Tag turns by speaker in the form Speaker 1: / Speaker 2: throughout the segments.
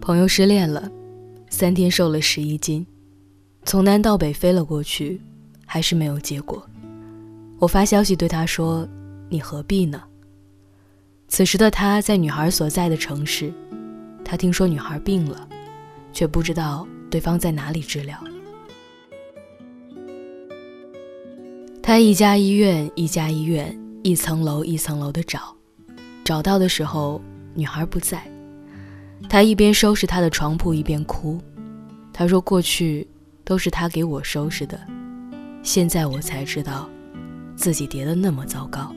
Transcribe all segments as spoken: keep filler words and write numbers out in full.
Speaker 1: 朋友失恋了，三天瘦了十一斤，从南到北飞了过去，还是没有结果。我发消息对他说，你何必呢？此时的他在女孩所在的城市，他听说女孩病了，却不知道对方在哪里治疗。他一家医院一家医院，一层楼一层楼的找，找到的时候女孩不在。他一边收拾他的床铺一边哭，他说过去都是他给我收拾的，现在我才知道自己跌得那么糟糕。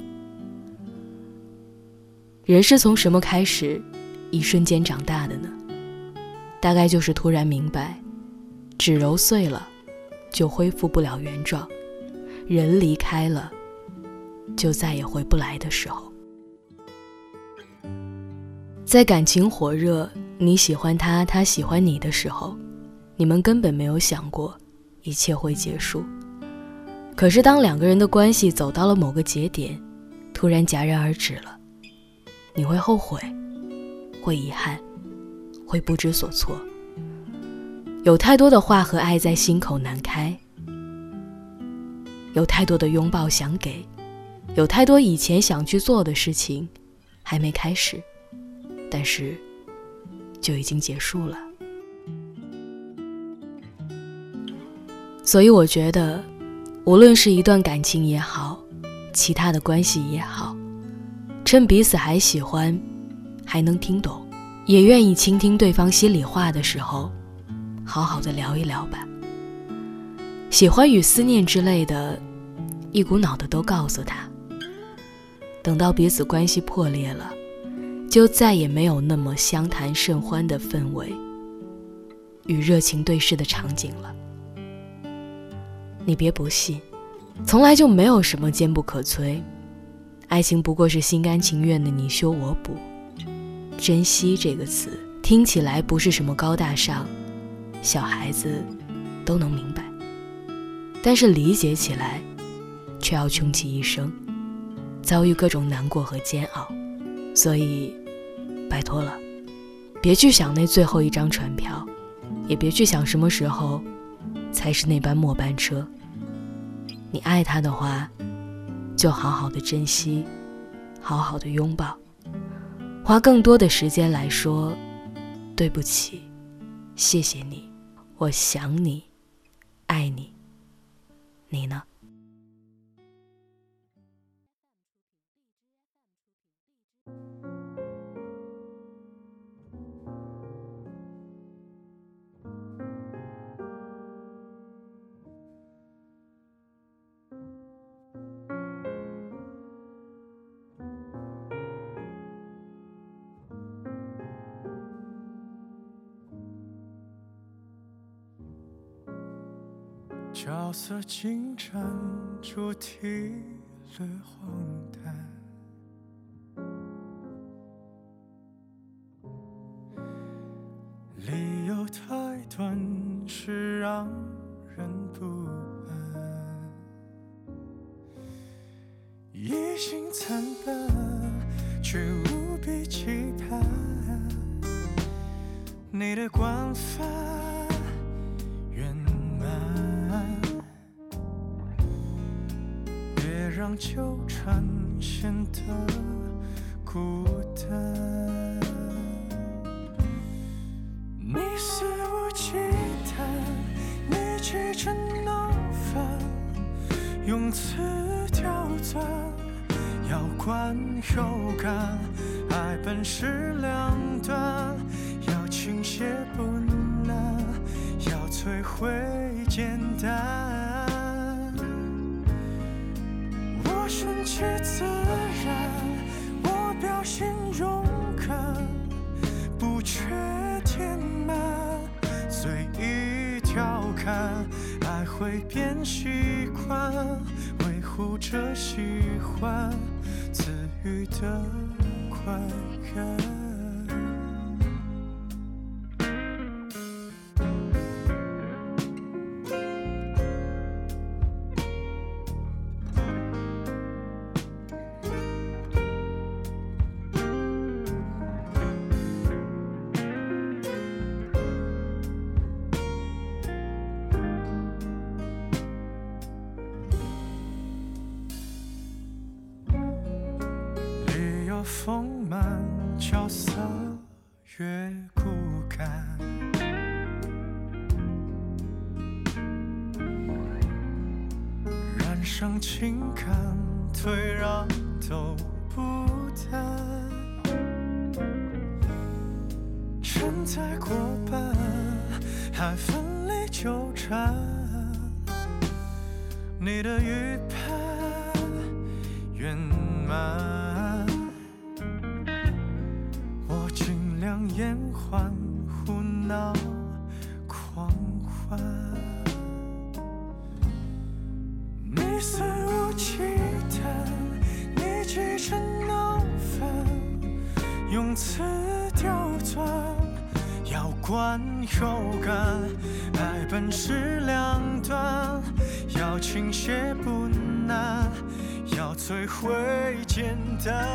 Speaker 1: 人是从什么开始一瞬间长大的呢？大概就是突然明白，纸揉碎了就恢复不了原状，人离开了就再也回不来的时候。在感情火热，你喜欢他，他喜欢你的时候，你们根本没有想过一切会结束。可是当两个人的关系走到了某个节点，突然戛然而止了，你会后悔，会遗憾，会不知所措。有太多的话和爱在心口难开，有太多的拥抱想给，有太多以前想去做的事情还没开始，但是就已经结束了。所以我觉得，无论是一段感情也好，其他的关系也好，趁彼此还喜欢，还能听懂，也愿意倾听对方心里话的时候，好好的聊一聊吧。喜欢与思念之类的，一股脑的都告诉他。等到彼此关系破裂了，就再也没有那么相谈甚欢的氛围与热情对视的场景了。你别不信，从来就没有什么坚不可摧，爱情不过是心甘情愿的你修我补。珍惜这个词听起来不是什么高大上，小孩子都能明白，但是理解起来却要穷其一生，遭遇各种难过和煎熬。所以拜托了，别去想那最后一张船票，也别去想什么时候才是那班末班车。你爱他的话，就好好的珍惜，好好的拥抱，花更多的时间来说对不起，谢谢你，我想你，爱你。你呢？
Speaker 2: 角色进展，主题略荒诞，理由太短，是让人不安。一心参半，却无比期盼你的惯犯圆满，别让纠缠显得孤单。你肆无忌惮，你气成闹翻，用词刁钻，要观有感，爱本是两端，要倾泻不难，要摧毁简单。我顺其自然，我表现勇敢，不缺填满，随意调侃，爱会变习惯，维护着喜欢，赐予的快感。 丰满，角色越骨感。染上情感，退让都不淡，承载过半，还分离纠缠。你的预判圆满，我尽量延缓，胡闹狂欢。你肆无忌惮，你急成闹翻，用词刁钻，要观有感，爱本是两端，要倾斜不难，要摧毁简单。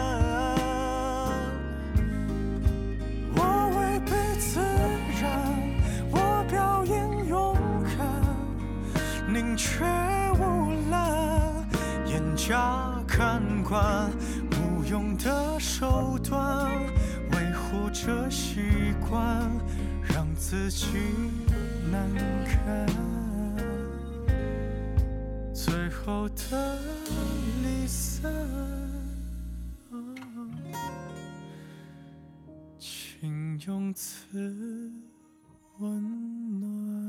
Speaker 2: 我违背自然，我表演勇敢，宁缺毋滥，严加看管，无用的手段，维护着习惯，让自己难堪。最后的离散，请用词温暖。